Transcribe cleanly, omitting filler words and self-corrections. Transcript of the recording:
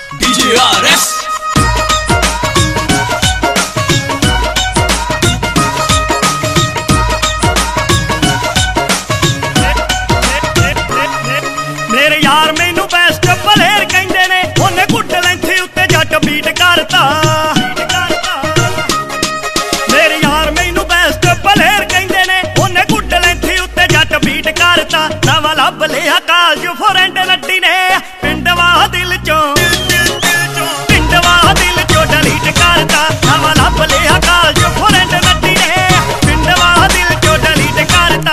DJRS मेरे यार मैनू बेस्ट प्लेयर कहंदे ने ओने गुड लेंथ उत्ते जट बीट करता मेरे यार मैनू बेस्ट प्लेयर कहंदे ने ओने गुड लेंथ उत्ते जट बीट करता नवा लब लिया कालज फोरेंड नट्टी ने पिंडवा दिल चों डिलीट करता नवा लब लिया कालज फोरेंड नट्टी ने पिंडवा दिल चों डिलीट करता